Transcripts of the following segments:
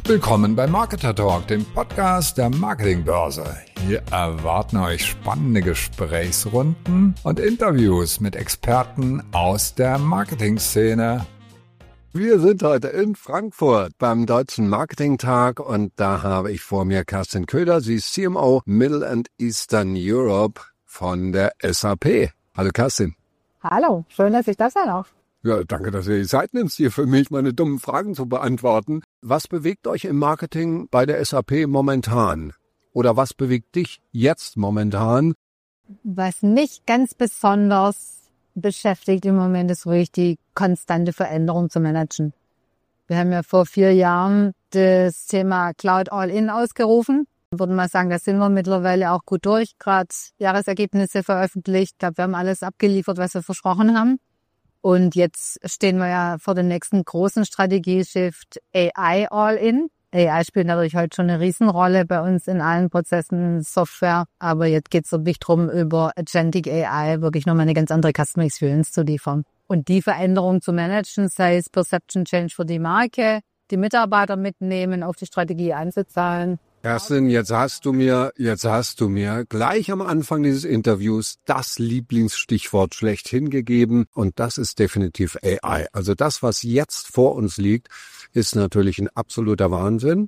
Willkommen bei Marketer Talk, dem Podcast der Marketingbörse. Hier erwarten euch spannende Gesprächsrunden und Interviews mit Experten aus der Marketingszene. Wir sind heute in Frankfurt beim Deutschen Marketingtag und da habe ich vor mir Kerstin Köhler, sie ist CMO Middle and Eastern Europe von der SAP. Hallo Kerstin. Hallo, schön, dass ich das sein darf. Ja, danke, dass ihr die Zeit nimmst, hier für mich meine dummen Fragen zu beantworten. Was bewegt euch im Marketing bei der SAP momentan? Oder was bewegt dich jetzt momentan? Was mich ganz besonders beschäftigt im Moment ist ruhig die konstante Veränderung zu managen. Wir haben ja vor 4 Jahren das Thema Cloud All-In ausgerufen. Ich würde mal sagen, da sind wir mittlerweile auch gut durch. Gerade Jahresergebnisse veröffentlicht. Ich glaube, wir haben alles abgeliefert, was wir versprochen haben. Und jetzt stehen wir ja vor dem nächsten großen Strategie-Shift AI All-In. AI spielt natürlich heute schon eine Riesenrolle bei uns in allen Prozessen, Software. Aber jetzt geht es wirklich darum, über Agentic AI wirklich nochmal eine ganz andere Customer Experience zu liefern. Und die Veränderung zu managen, sei es Perception Change für die Marke, die Mitarbeiter mitnehmen, auf die Strategie einzuzahlen. Kerstin, jetzt hast du mir gleich am Anfang dieses Interviews das Lieblingsstichwort schlechthin gegeben und das ist definitiv AI. Also das, was jetzt vor uns liegt, ist natürlich ein absoluter Wahnsinn.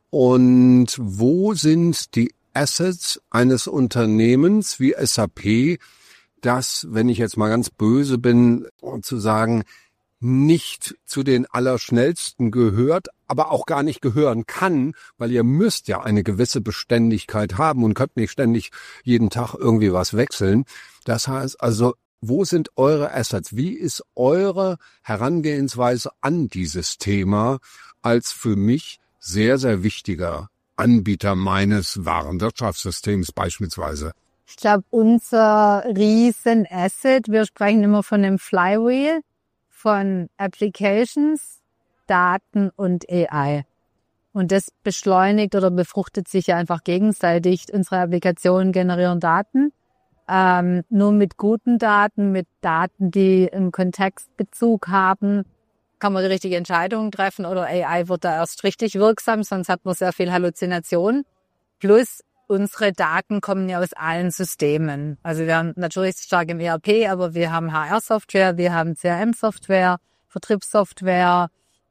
Und wo sind die Assets eines Unternehmens wie SAP, das, wenn ich jetzt mal ganz böse bin, zu sagen, nicht zu den Allerschnellsten gehört, aber auch gar nicht gehören kann, weil ihr müsst ja eine gewisse Beständigkeit haben und könnt nicht ständig jeden Tag irgendwie was wechseln. Das heißt also, wo sind eure Assets? Wie ist eure Herangehensweise an dieses Thema als für mich sehr, sehr wichtiger Anbieter meines Warenwirtschaftssystems beispielsweise? Ich glaube, unser Riesenasset, wir sprechen immer von dem Flywheel, von Applications, Daten und AI. Und das beschleunigt oder befruchtet sich ja einfach gegenseitig. Unsere Applikationen generieren Daten. Nur mit guten Daten, mit Daten, die einen Kontextbezug haben, kann man die richtige Entscheidung treffen oder AI wird da erst richtig wirksam, sonst hat man sehr viel Halluzination. Plus unsere Daten kommen ja aus allen Systemen. Also wir haben natürlich stark im ERP, aber wir haben HR-Software, wir haben CRM-Software, Vertriebssoftware,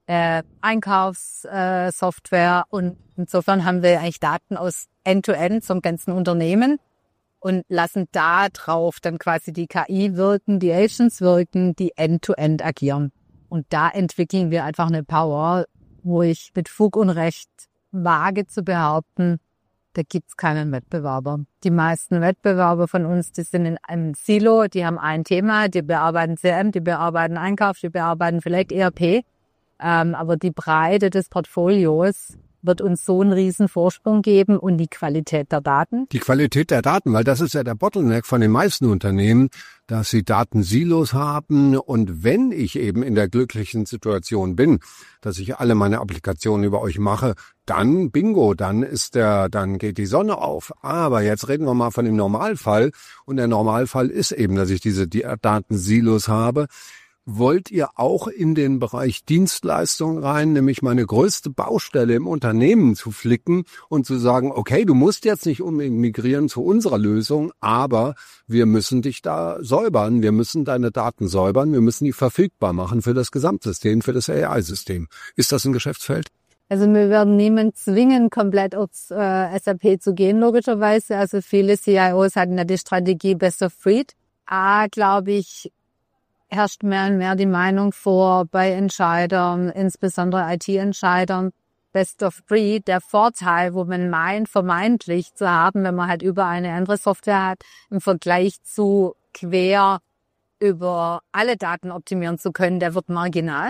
Einkaufssoftware und insofern haben wir eigentlich Daten aus End-to-End zum ganzen Unternehmen und lassen da drauf dann quasi die KI wirken, die Agents wirken, die End-to-End agieren. Und da entwickeln wir einfach eine Power, wo ich mit Fug und Recht wage zu behaupten, da gibt's keinen Wettbewerber. Die meisten Wettbewerber von uns, die sind in einem Silo, die haben ein Thema, die bearbeiten CRM, die bearbeiten Einkauf, die bearbeiten vielleicht ERP. Aber die Breite des Portfolios wird uns so einen riesen Vorsprung geben und die Qualität der Daten. Die Qualität der Daten, weil das ist ja der Bottleneck von den meisten Unternehmen, dass sie Datensilos haben. Und wenn ich eben in der glücklichen Situation bin, dass ich alle meine Applikationen über euch mache, dann bingo, dann geht die Sonne auf. Aber jetzt reden wir mal von dem Normalfall. Und der Normalfall ist eben, dass ich diese Datensilos habe. Wollt ihr auch in den Bereich Dienstleistungen rein, nämlich meine größte Baustelle im Unternehmen zu flicken und zu sagen, okay, du musst jetzt nicht unbedingt migrieren zu unserer Lösung, aber wir müssen dich da säubern, wir müssen deine Daten säubern, wir müssen die verfügbar machen für das Gesamtsystem, für das AI-System. Ist das ein Geschäftsfeld? Also wir werden niemanden zwingen, komplett aufs SAP zu gehen, logischerweise. Also viele CIOs hatten ja die Strategie Best of Breed. Glaube ich, herrscht mehr und mehr die Meinung vor bei Entscheidern, insbesondere IT-Entscheidern, Best of Breed, der Vorteil, wo man meint, vermeintlich zu haben, wenn man halt über eine andere Software hat, im Vergleich zu quer über alle Daten optimieren zu können, der wird marginal.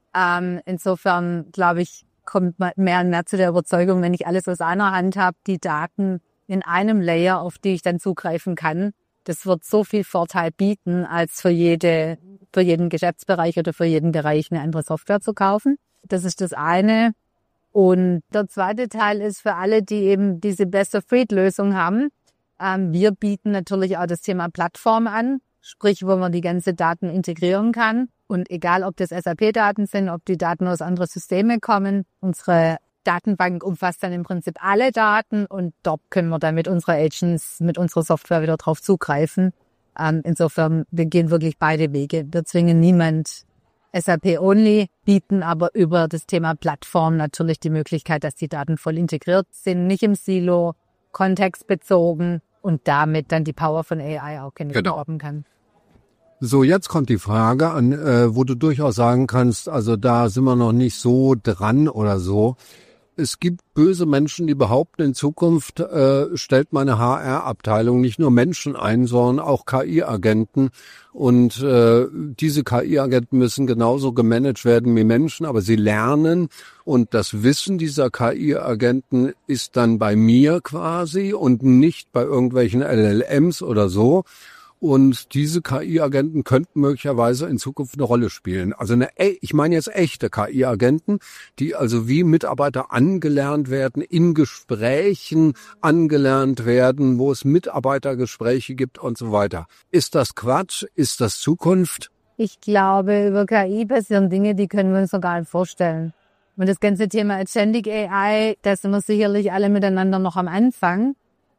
Insofern, glaube ich, kommt man mehr und mehr zu der Überzeugung, wenn ich alles aus einer Hand habe, die Daten in einem Layer, auf die ich dann zugreifen kann, das wird so viel Vorteil bieten, als für jeden Geschäftsbereich oder für jeden Bereich eine andere Software zu kaufen. Das ist das eine. Und der zweite Teil ist für alle, die eben diese Best-of-Breed-Lösung haben. Wir bieten natürlich auch das Thema Plattform an, sprich, wo man die ganze Daten integrieren kann. Und egal, ob das SAP-Daten sind, ob die Daten aus anderen Systemen kommen, unsere Datenbank umfasst dann im Prinzip alle Daten und dort können wir dann mit unserer Agents, mit unserer Software wieder drauf zugreifen. Insofern, wir gehen wirklich beide Wege. Wir zwingen niemand SAP-only, bieten aber über das Thema Plattform natürlich die Möglichkeit, dass die Daten voll integriert sind, nicht im Silo, kontextbezogen und damit dann die Power von AI auch genutzt werden kann. So, jetzt kommt die Frage an, wo du durchaus sagen kannst, also da sind wir noch nicht so dran oder so. Es gibt böse Menschen, die behaupten, in Zukunft stellt meine HR-Abteilung nicht nur Menschen ein, sondern auch KI-Agenten. Und diese KI-Agenten müssen genauso gemanagt werden wie Menschen, aber sie lernen. Und das Wissen dieser KI-Agenten ist dann bei mir quasi und nicht bei irgendwelchen LLMs oder so. Und diese KI-Agenten könnten möglicherweise in Zukunft eine Rolle spielen. Also ich meine jetzt echte KI-Agenten, die also wie Mitarbeiter angelernt werden, in Gesprächen angelernt werden, wo es Mitarbeitergespräche gibt und so weiter. Ist das Quatsch? Ist das Zukunft? Ich glaube, über KI passieren Dinge, die können wir uns noch gar nicht vorstellen. Und das ganze Thema Agentic AI, da sind wir sicherlich alle miteinander noch am Anfang.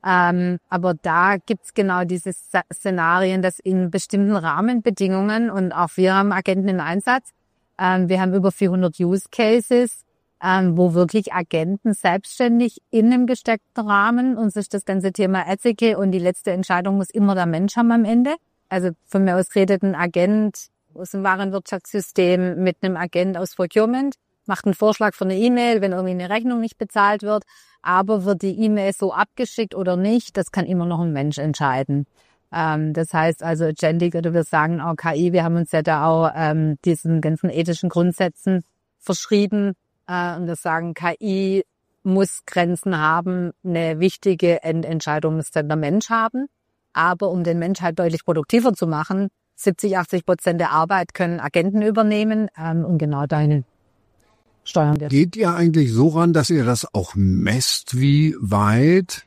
Aber da gibt's genau diese Szenarien, dass in bestimmten Rahmenbedingungen, und auch wir haben Agenten in Einsatz, wir haben über 400 Use Cases, wo wirklich Agenten selbstständig in einem gesteckten Rahmen, uns ist das ganze Thema Ethical und die letzte Entscheidung muss immer der Mensch haben am Ende. Also von mir aus redet ein Agent aus dem Warenwirtschaftssystem mit einem Agent aus Procurement, macht einen Vorschlag für eine E-Mail, wenn irgendwie eine Rechnung nicht bezahlt wird. Aber wird die E-Mail so abgeschickt oder nicht, das kann immer noch ein Mensch entscheiden. Das heißt also Agentic, oder wir sagen auch KI, wir haben uns ja da auch diesen ganzen ethischen Grundsätzen verschrieben. Und wir sagen, KI muss Grenzen haben, eine wichtige Endentscheidung muss dann der Mensch haben. Aber um den Mensch halt deutlich produktiver zu machen, 70-80% der Arbeit können Agenten übernehmen und genau dahin steuern wir. Geht ihr eigentlich so ran, dass ihr das auch messt, wie weit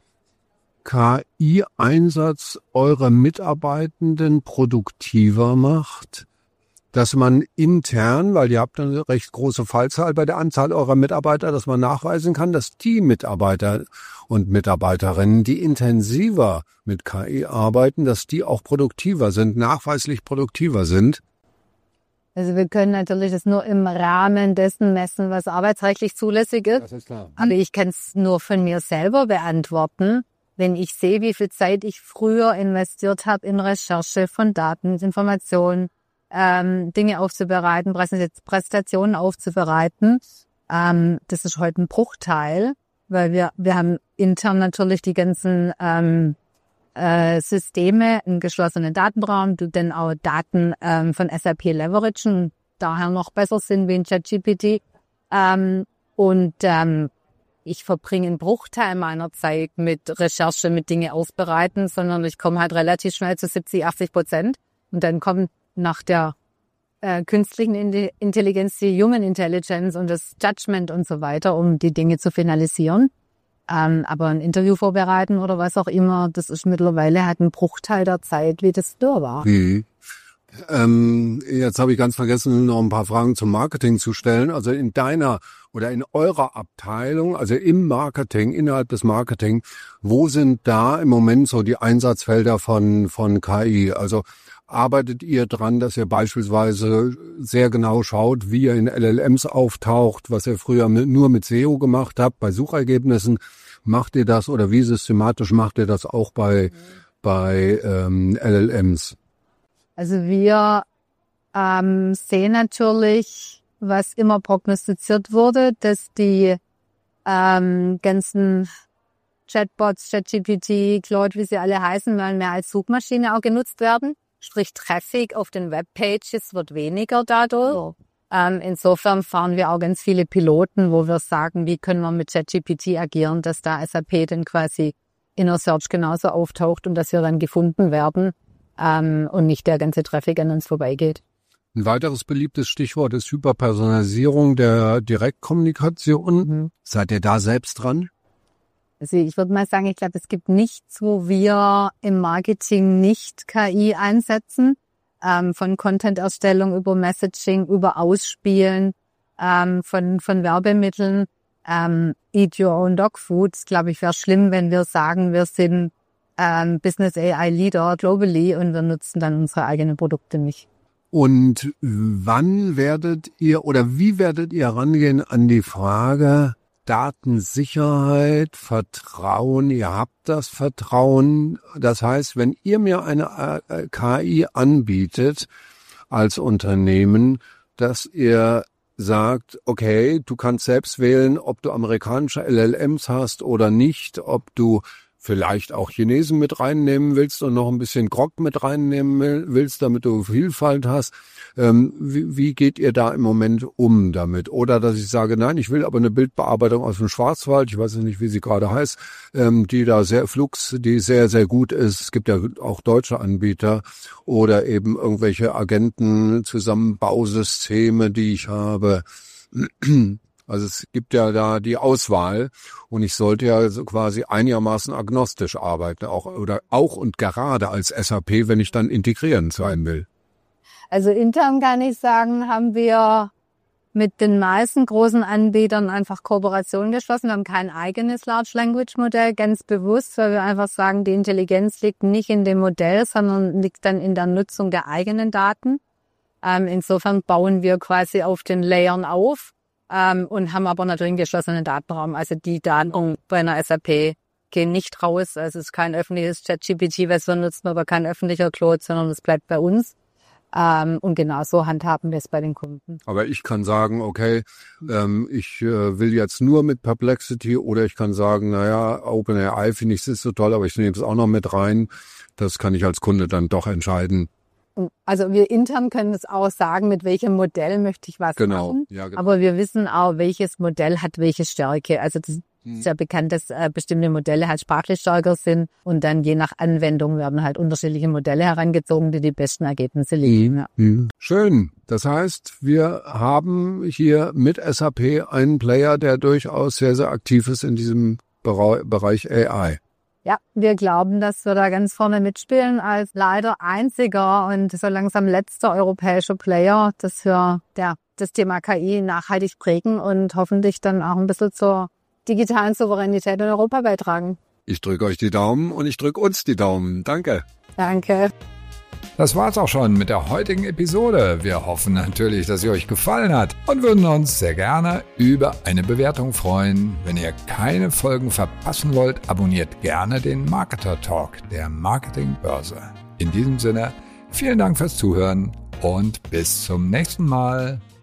KI-Einsatz eure Mitarbeitenden produktiver macht? Dass man intern, weil ihr habt eine recht große Fallzahl bei der Anzahl eurer Mitarbeiter, dass man nachweisen kann, dass die Mitarbeiter und Mitarbeiterinnen, die intensiver mit KI arbeiten, dass die auch produktiver sind, nachweislich produktiver sind? Also wir können natürlich das nur im Rahmen dessen messen, was arbeitsrechtlich zulässig ist. Das ist klar. Aber ich kann es nur von mir selber beantworten, wenn ich sehe, wie viel Zeit ich früher investiert habe in Recherche von Daten, Informationen, Dinge aufzubereiten, Präsentationen aufzubereiten. Das ist heute ein Bruchteil, weil wir haben intern natürlich die ganzen Systeme, einen geschlossenen Datenraum, die dann auch Daten von SAP leveragen, daher noch besser sind wie in ChatGPT. Ich verbringe einen Bruchteil meiner Zeit mit Recherche, mit Dinge aufbereiten, sondern ich komme halt relativ schnell zu 70-80%. Und dann kommt nach der künstlichen Intelligenz die Human Intelligence und das Judgment und so weiter, um die Dinge zu finalisieren. Aber ein Interview vorbereiten oder was auch immer, das ist mittlerweile halt ein Bruchteil der Zeit, wie das da war. Jetzt habe ich ganz vergessen, noch ein paar Fragen zum Marketing zu stellen. Also in deiner oder in eurer Abteilung, also im Marketing, innerhalb des Marketing, wo sind da im Moment so die Einsatzfelder von KI? Also arbeitet ihr dran, dass ihr beispielsweise sehr genau schaut, wie ihr in LLMs auftaucht, was ihr früher nur mit SEO gemacht habt, bei Suchergebnissen? Macht ihr das oder wie systematisch macht ihr das auch bei LLMs? Also wir sehen natürlich, was immer prognostiziert wurde, dass die ganzen Chatbots, ChatGPT, Claude, wie sie alle heißen, werden mehr als Suchmaschine auch genutzt werden. Sprich, Traffic auf den Webpages wird weniger dadurch. Oh. Insofern fahren wir auch ganz viele Piloten, wo wir sagen, wie können wir mit ChatGPT agieren, dass da SAP dann quasi in der Search genauso auftaucht und dass wir dann gefunden werden und nicht der ganze Traffic an uns vorbeigeht. Ein weiteres beliebtes Stichwort ist Hyperpersonalisierung der Direktkommunikation. Seid ihr da selbst dran? Also ich würde mal sagen, ich glaube, es gibt nichts, wo wir im Marketing nicht KI einsetzen. Von Content-Erstellung über Messaging, über Ausspielen, von Werbemitteln. Eat Your Own Dog Food. Glaube ich, wäre schlimm, wenn wir sagen, wir sind Business AI Leader globally und wir nutzen dann unsere eigenen Produkte nicht. Und wann werdet ihr oder wie werdet ihr rangehen an die Frage Datensicherheit, Vertrauen? Ihr habt das Vertrauen. Das heißt, wenn ihr mir eine KI anbietet als Unternehmen, dass ihr sagt, okay, du kannst selbst wählen, ob du amerikanische LLMs hast oder nicht, ob du vielleicht auch Chinesen mit reinnehmen willst und noch ein bisschen Grok mit reinnehmen willst, damit du Vielfalt hast. Wie geht ihr da im Moment um damit? Oder dass ich sage, nein, ich will aber eine Bildbearbeitung aus dem Schwarzwald, ich weiß nicht, wie sie gerade heißt, die da die sehr, sehr gut ist. Es gibt ja auch deutsche Anbieter oder eben irgendwelche Agenten-Zusammenbausysteme, die ich habe. Also es gibt ja da die Auswahl und ich sollte ja so quasi einigermaßen agnostisch arbeiten, auch und gerade als SAP, wenn ich dann integrierend sein will. Also intern kann ich sagen, haben wir mit den meisten großen Anbietern einfach Kooperationen geschlossen. Wir haben kein eigenes Large Language Modell, ganz bewusst, weil wir einfach sagen, die Intelligenz liegt nicht in dem Modell, sondern liegt dann in der Nutzung der eigenen Daten. Insofern bauen wir quasi auf den Layern auf. Und haben aber natürlich einen geschlossenen Datenraum. Also die Daten bei einer SAP gehen nicht raus. Also es ist kein öffentliches ChatGPT, was wir nutzen, aber kein öffentlicher Claude, sondern es bleibt bei uns. Und genau so handhaben wir es bei den Kunden. Aber ich kann sagen, okay, ich will jetzt nur mit Perplexity oder ich kann sagen, naja, OpenAI finde ich es so toll, aber ich nehme es auch noch mit rein. Das kann ich als Kunde dann doch entscheiden. Also wir intern können es auch sagen, mit welchem Modell möchte ich was machen. Ja, genau. Aber wir wissen auch, welches Modell hat welche Stärke. Also das ist ja bekannt, dass bestimmte Modelle halt sprachlich stärker sind und dann je nach Anwendung werden halt unterschiedliche Modelle herangezogen, die die besten Ergebnisse liefern. Ja. Schön. Das heißt, wir haben hier mit SAP einen Player, der durchaus sehr, sehr aktiv ist in diesem Bereich AI. Ja, wir glauben, dass wir da ganz vorne mitspielen als leider einziger und so langsam letzter europäischer Player, dass wir das Thema KI nachhaltig prägen und hoffentlich dann auch ein bisschen zur digitalen Souveränität in Europa beitragen. Ich drücke euch die Daumen und ich drücke uns die Daumen. Danke. Danke. Das war's auch schon mit der heutigen Episode. Wir hoffen natürlich, dass sie euch gefallen hat und würden uns sehr gerne über eine Bewertung freuen. Wenn ihr keine Folgen verpassen wollt, abonniert gerne den Marketer Talk der Marketingbörse. In diesem Sinne, vielen Dank fürs Zuhören und bis zum nächsten Mal.